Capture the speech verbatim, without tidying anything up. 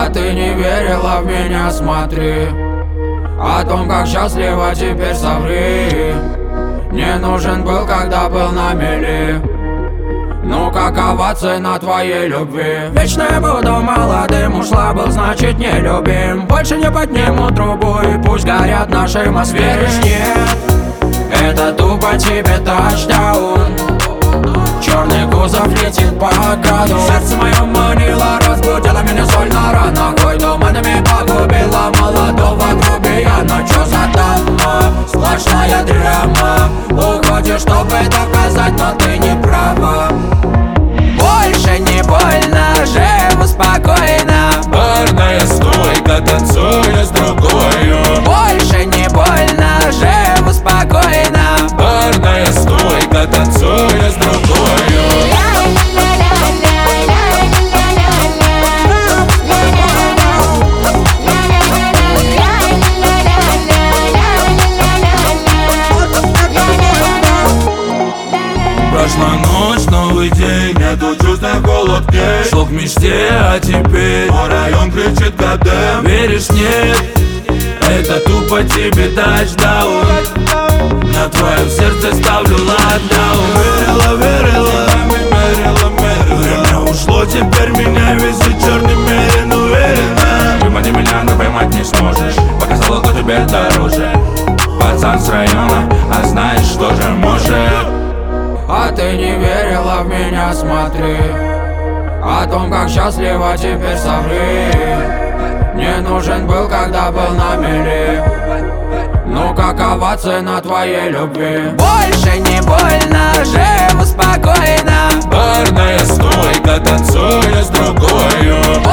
А ты не верила в меня, смотри. О том, как счастлива, теперь соври. Не нужен был, когда был на мели. Ну какова цена твоей любви? Вечно я буду молодым, ушла был, значит не любим. Больше не подниму трубу и пусть горят наши Москвы. Веришь, нет, это тупо тебе тачдаун. Черный кузов летит по граду. Сердце мое манило, разбудила меня соль на ранах. Ой, туманами погубила молодого грубияна. Чё за дама? Сплошная драма. Уходишь, чтобы доказать, но ты не права. Больше не больно, живу спокойно. Барная стойка, танцуя с другою. Больше не больно, живу спокойно. Барная стойка, танцуя с другою. Прошла ночь, новый день, нету чувств, на холод дней. Шел к мечте, а теперь мой район кричит гадем. Веришь, нет, это тупо тебе тачдаун. На твоем сердце ставлю локдаун. Верила, верила, мерила, мерила. Время ушло, теперь меня везет черный мерин. Уверена, вымани меня, но поймать не сможешь. Показала, кто тебе дороже. Пацан с района, а знаешь, что же может. А ты не верила в меня, смотри. О том, как счастлива, теперь соври. Не нужен был, когда был на мели. Ну какова цена твоей любви? Больше не больно, живу спокойно. Барная стойка, танцуя с другою.